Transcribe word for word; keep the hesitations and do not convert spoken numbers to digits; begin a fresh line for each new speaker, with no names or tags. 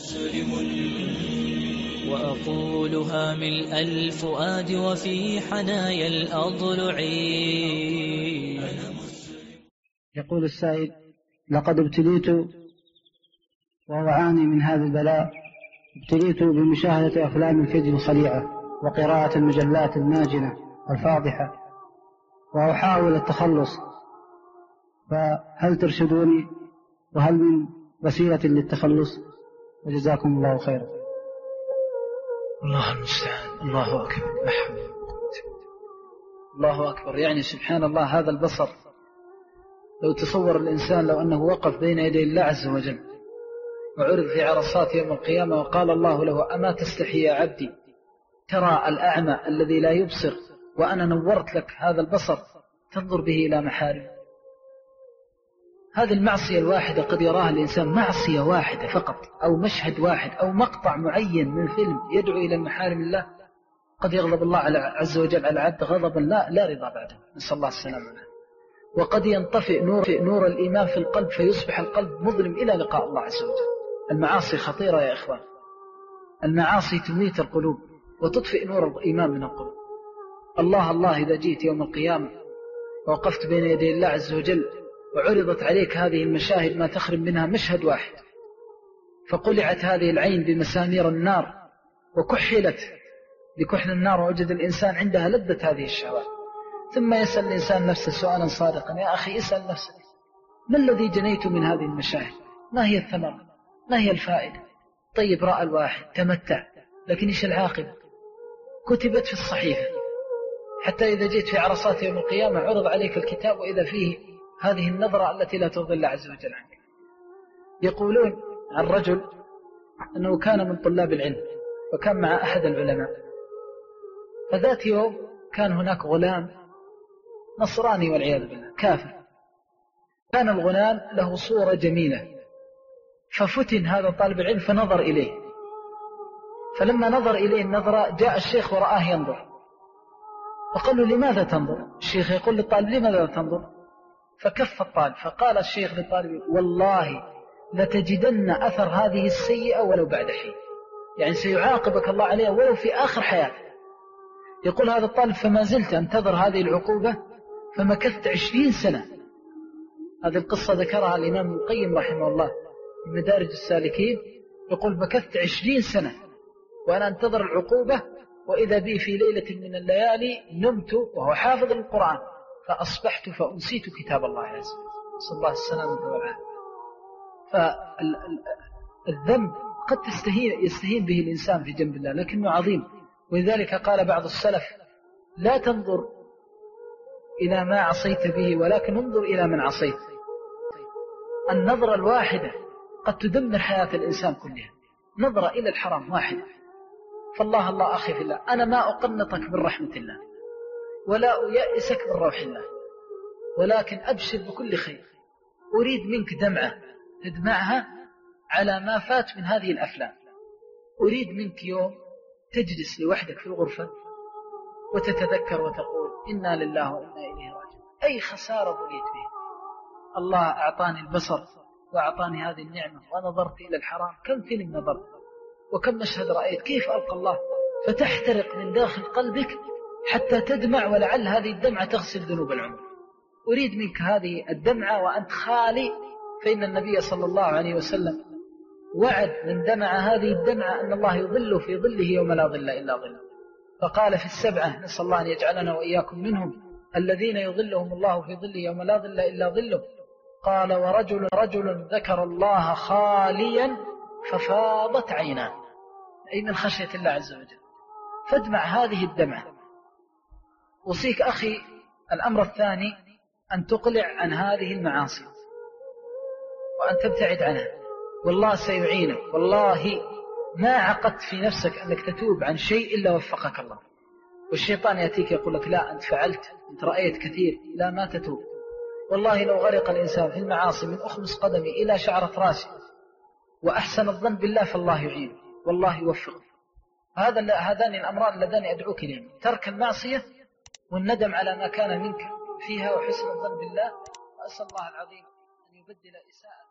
مسلم وأقولها ملء الفؤاد وفي حنايا الأضلع.
يقول السائل: لقد ابتليت وهو عاني من هذا البلاء، ابتليت بمشاهدة أفلام الفيديو الخليعة وقراءة المجلات الماجنة الفاضحة، وأحاول التخلص، فهل ترشدوني وهل من وسيلة للتخلص؟ وجزاكم الله خيرا.
الله المستعان. الله أكبر. الله أكبر. يعني سبحان الله، هذا البصر لو تصور الإنسان لو أنه وقف بين يدي الله عز وجل وعرض في عرصات يوم القيامة وقال الله له: أما تستحي يا عبدي ترى الأعمى الذي لا يبصر وأنا نورت لك هذا البصر تنظر به إلى محارم. هذه المعصية الواحدة قد يراها الإنسان، معصية واحدة فقط أو مشهد واحد أو مقطع معين من فيلم يدعو إلى محارم الله، قد يغضب الله عز وجل على العبد غضبا لا لا رضا بعده، نسأل الله السلامة. وقد ينطفئ نور, نور الإيمان في القلب فيصبح القلب مظلم إلى لقاء الله عز وجل. المعاصي خطيرة يا إخوان، المعاصي تميت القلوب وتطفئ نور الإيمان من القلوب. الله الله إذا جيت يوم القيامة ووقفت بين يدي الله عز وجل وعرضت عليك هذه المشاهد ما تخرم منها مشهد واحد، فقلعت هذه العين بمسامير النار وكحلت بكحل النار، ووجد الإنسان عندها لذة هذه الشهوات، ثم يسأل الإنسان نفسه سؤالا صادقا: يا أخي اسأل نفسك، ما الذي جنيت من هذه المشاهد؟ ما هي الثمرة؟ ما هي الفائدة؟ طيب رأى الواحد تمتع، لكن إيش العاقبة؟ كتبت في الصحيفة، حتى إذا جيت في عرصات يوم القيامة عرض عليك الكتاب وإذا فيه هذه النظرة التي لا ترضي الله عز وجل عنك. يقولون عن رجل أنه كان من طلاب العلم وكان مع أحد العلماء، فذات يوم كان هناك غلام نصراني والعياذ بالله كافر، كان الغلام له صورة جميلة، ففتن هذا طالب العلم فنظر إليه، فلما نظر إليه النظرة جاء الشيخ ورآه ينظر، فقال له: لماذا تنظر؟ الشيخ يقول للطالب: لماذا تنظر؟ فكف الطالب، فقال الشيخ للطالب: والله لتجدن أثر هذه السيئة ولو بعد حين، يعني سيعاقبك الله عليها ولو في آخر حياتك. يقول هذا الطالب: فما زلت أنتظر هذه العقوبة فمكثت عشرين سنة. هذه القصة ذكرها الإمام ابن القيم رحمه الله في مدارج السالكين، يقول: مكثت عشرين سنة وأنا أنتظر العقوبة، وإذا بي في ليلة من الليالي نمت وهو حافظ القرآن فأصبحت فأنسيت كتاب الله عز وجل، صلى الله السلامة والعافية. فالذنب قد تستهين يستهين به الإنسان في جنب الله لكنه عظيم، ولذلك قال بعض السلف: لا تنظر إلى ما عصيت به ولكن انظر إلى من عصيت. النظرة الواحدة قد تدمر حياة الإنسان كلها، نظرة إلى الحرام واحدة. فالله الله أخي في الله، أنا ما أقنطك من رحمة الله ولا أيأسك من روح الله، ولكن أبشر بكل خير. أريد منك دمعة تدمعها على ما فات من هذه الأفلام. أريد منك يوم تجلس لوحدك في الغرفة وتتذكر وتقول: إنا لله وإنا إليه راجعون. أي خسارة ضليت به، الله أعطاني البصر وأعطاني هذه النعمة ونظرت إلى الحرام، كم فيلم نظرت وكم مشهد رأيت، كيف ألقى الله؟ فتحترق من داخل قلبك حتى تدمع، ولعل هذه الدمعة تغسل ذنوب العمر. أريد منك هذه الدمعة وأنت خالي، فإن النبي صلى الله عليه وسلم وعد من دمع هذه الدمعة أن الله يظل في ظله يوم لا ظل إلا ظله، فقال في السبعة، نسأل الله أن يجعلنا وإياكم منهم، الذين يظلهم الله في ظله يوم لا ظل إلا ظله، قال: ورجل رجل ذكر الله خاليا ففاضت عيناه، أي من خشية الله عز وجل. فادمع هذه الدمعة. أوصيك أخي الأمر الثاني أن تقلع عن هذه المعاصي وأن تبتعد عنها، والله سيعينك. والله ما عقدت في نفسك أنك تتوب عن شيء إلا وفقك الله، والشيطان يأتيك يقول لك: لا أنت فعلت، أنت رأيت كثير، لا ما تتوب. والله لو غرق الإنسان في المعاصي من أخمص قدمي إلى شعرة راسي وأحسن الظن بالله فالله يعينه والله يوفقه. هذا هذان الأمران اللذان أدعوك لهم: ترك المعصية والندم على ما كان منك فيها وحسن الظن بالله. وأسأل الله العظيم أن يبدل إساءة